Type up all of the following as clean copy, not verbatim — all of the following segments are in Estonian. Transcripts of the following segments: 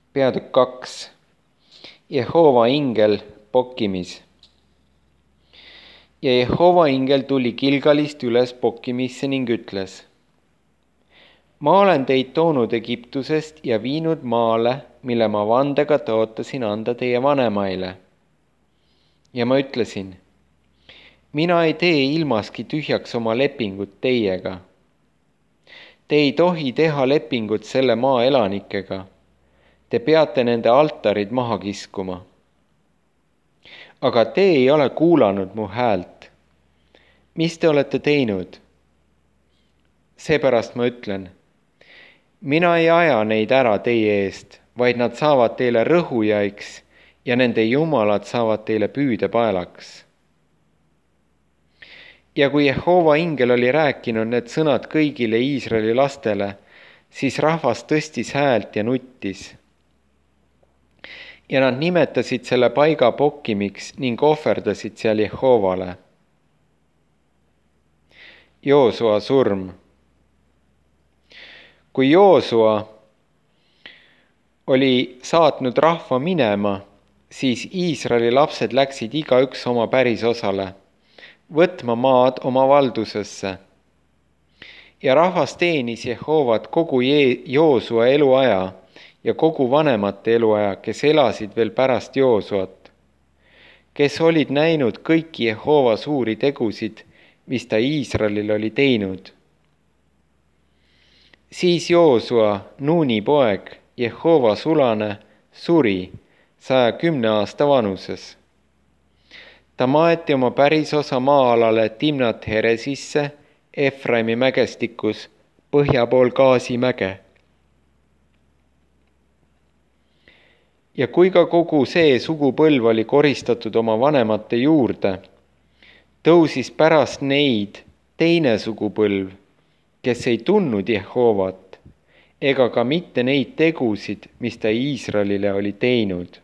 Peatükk 2. Jehova ingel Pokkimis. Ja Jehova ingel tuli Gilgalist üles Pokkimisse ning ütles: ma olen teid toonud Egiptusest ja viinud maale, mille ma vandega tõotasin anda teie vanemaile. Ja ma ütlesin: mina ei tee ilmaski tühjaks oma lepingut teiega. Te ei tohi teha lepingut selle maa elanikega. Te peate nende altarid maha kiskuma. Aga te ei ole kuulanud mu häält. Mis te olete teinud? Seepärast ma ütlen: mina ei aja neid ära teie eest, vaid nad saavad teile rõhujaiks ja nende jumalad saavad teile püüdepaelaks. Ja kui Jehova ingel oli rääkinud need sõnad kõigile Iisraeli lastele, siis rahvas tõstis häält ja nuttis. Ja nad nimetasid selle paiga Pokkimiks ning ohverdasid seal Jehovale. Joosua surm. Kui Joosua oli saatnud rahva minema, siis Iisraeli lapsed läksid igaüks oma pärisosale, võtma maad oma valdusesse. Ja rahvas teenis Jehovat kogu Joosua eluaja ja kogu vanemate eluaja, kes elasid veel pärast Joosuat, kes olid näinud kõiki Jehova suuri tegusid, mis ta Iisraelil oli teinud. Siis Joosua, Nuuni poeg, Jehova sulane, suri 110 aasta vanuses. Ta maeti oma pärisosa maa-alale Timnat Heresisse, Efraimi mägestikus, põhja pool Gaasi mäge. Ja kui ka kogu see sugupõlv oli koristatud oma vanemate juurde, tõusis pärast neid teine sugupõlv, kes ei tundnud Jehovat, ega ka mitte neid tegusid, mis ta Iisraelile oli teinud.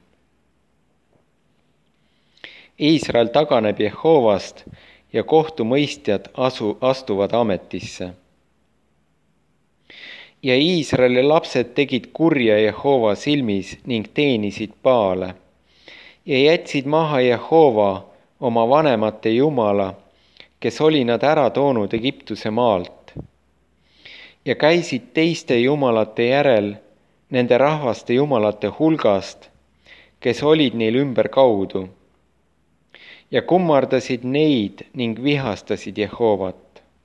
Iisrael taganeb Jehovast ja kohtumõistjad astuvad ametisse. Ja Iisraeli lapsed tegid kurja Jehova silmis ning teenisid Baale ja jätsid maha Jehova oma vanemate jumala, kes oli nad ära toonud Egiptuse maalt. Ja käisid teiste jumalate järel nende rahvaste jumalate hulgast, kes olid neil ümberkaudu, ja kummardasid neid ning vihastasid Jehovat.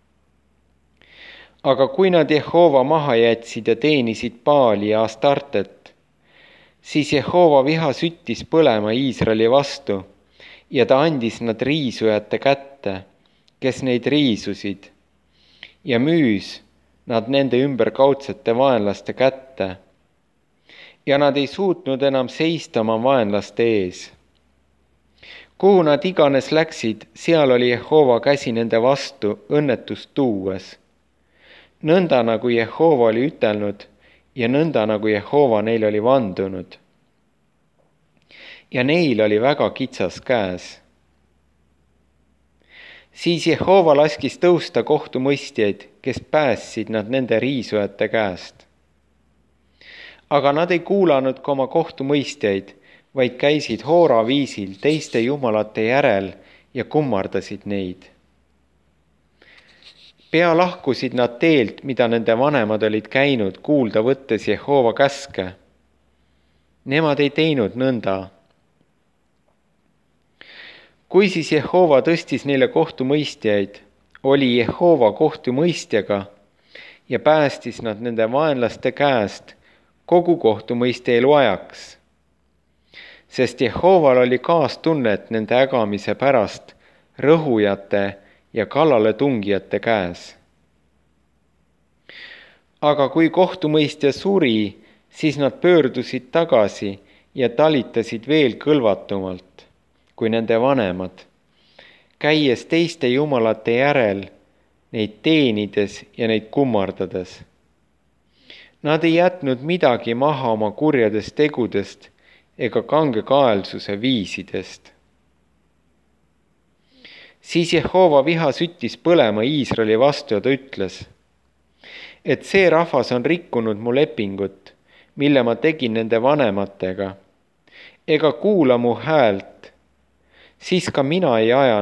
Aga kui nad Jehova maha jätsid ja teenisid Baali ja Astartet, siis Jehova viha süttis põlema Iisraeli vastu ja ta andis nad riisujate kätte, kes neid riisusid, ja müüs nad nende ümberkaudsete vaenlaste kätte. Ja nad ei suutnud enam seista oma vaenlaste ees. Kuhu nad iganes läksid, seal oli Jehova käsi nende vastu õnnetust tuues. Nõnda nagu Jehova oli ütelnud ja nõnda nagu Jehova neil oli vandunud. Ja neil oli väga kitsas käes. Siis Jehova laskis tõusta kohtumõistjaid, kes päästsid nad nende riisujate käest. Aga nad ei kuulanud ka oma kohtumõistjaid, vaid käisid hoora viisil teiste jumalate järel ja kummardasid neid. Pea lahkusid nad teelt, mida nende vanemad olid käinud kuulda võttes Jehova käske. Nemad ei teinud nõnda. Kui siis Jehova tõstis neile kohtumõistjaid, oli Jehova kohtumõistjaga ja päästis nad nende vaenlaste käest kogu kohtumõistja eluajaks. Sest Jehoval oli kaastunnet nende ägamise pärast rõhujate ja kallale tungijate käes. Aga kui kohtumõistja suri, siis nad pöördusid tagasi ja talitasid veel kõlvatumalt kui nende vanemad, käies teiste jumalate järel, neid teenides ja neid kummardades. Nad ei jätnud midagi maha oma kurjadest tegudest ega kangekaelsuse viisidest. Siis Jehova viha süttis põlema Iisraeli vastu ja ta ütles, et see rahvas on rikkunud mu lepingut, mille ma tegin nende vanematega, ega kuula mu häält, siis ka mina ei aja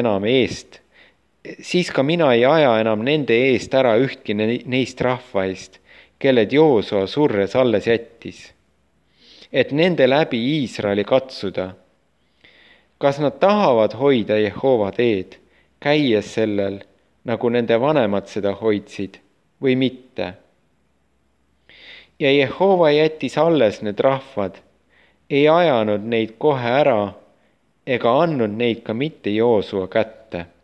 enam nende eest ära ühtki neist rahvaist, kelled Joosua surres alles jättis, et nende läbi Iisraeli katsuda, kas nad tahavad hoida Jehova teed, käies sellel, nagu nende vanemad seda hoidsid, või mitte. Ja Jehova jättis alles need rahvad, ei ajanud neid kohe ära ega andnud neid ka mitte Joosua kätte.